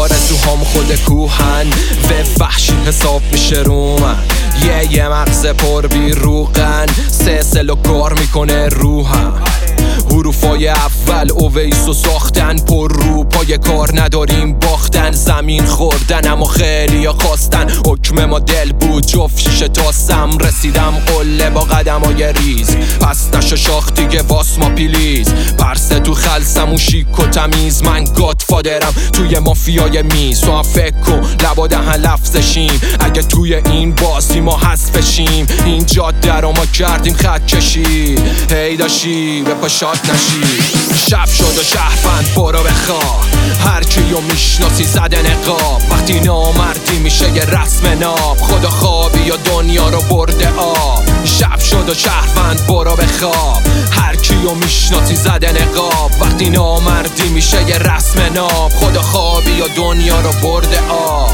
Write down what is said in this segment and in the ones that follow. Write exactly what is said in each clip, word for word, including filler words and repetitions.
آرزوهام خود کوهن و وحشی حساب میشه رو من. یه یه مغز پر بیروغن سلسل و کار میکنه روحم. حروفای اول اویسو ساختن پر رو پای کار نداریم باختن. زمین خوردن اما خیلی ها خواستن حکم ما دل بود جفت شیشه تاستم. رسیدم قله با قدم های ریز پس نشو شاخ دیگه واس ما پیلیز. پرسه تو خلصم و شیک و تمیز من گادفادرم توی مافیای میز. تو هم فکر کن لبا دهن لفظشیم اگه توی این بازی ما حذفشیم. این جاده رو ما کردیم خط کشی هی داشی به پاشات نشی. شب شد و شهروند برو بخواه هر کیو میشناسی زده نقاب. وقتی نامردی میشه یه رسم ناب خدا خوابی یا دنیا رو برده آب. شب شد و شهروند برو بخواب هر کیو میشناسی زده نقاب. وقتی نامردی میشه یه رسم ناب خدا خوابی یا دنیا رو برده آب.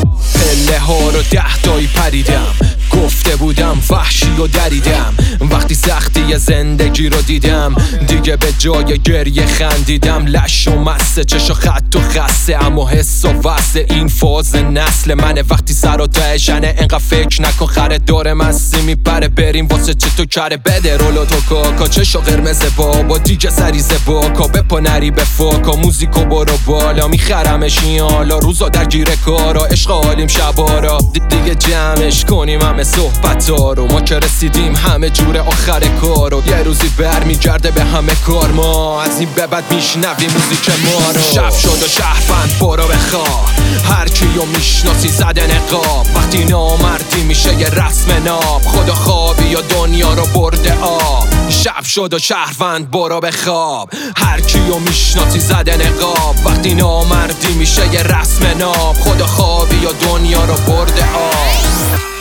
پله ها رو ده تایی پریدم گفته بودم وحشی و دریدم. وقتی سختی زندگی رو دیدم دیگه به جای گریه خندیدم. لش و مسته چش و خط و خسته اما حس و وسته این فاز نسل منه. وقتی سر و تهشنه انقدر فکر نکن خره داره مستی میپره بریم واسه چه تو کره بده رولو تو کاکا. چش و قرمز بابا دیگه سریزه باکا بپا نری به فاکا. موزیکو برو بالا میخرمش این حالا روزا در گیر کارا عشق حالیم شبارا. دیگه جمعش کنیم همه صحبت ها رو ما که رسیدیم همه جور آخر کارو. یه روزی برمیگرده به همه کار ما از این به بعد میشنوی موزیک ما رو. شب شد و شهروند برو بخواه هر کیو میشناسی زده نقاب. وقتی نامردی میشه یه رسم ناب خدا خوابی یا دنیا رو برده آب. شب شد و شهروند برو بخواب هر کیو میشناسی زده نقاب. وقتی نامردی میشه یه رسم ناب خدا خوابی یا دنیا رو برده آب.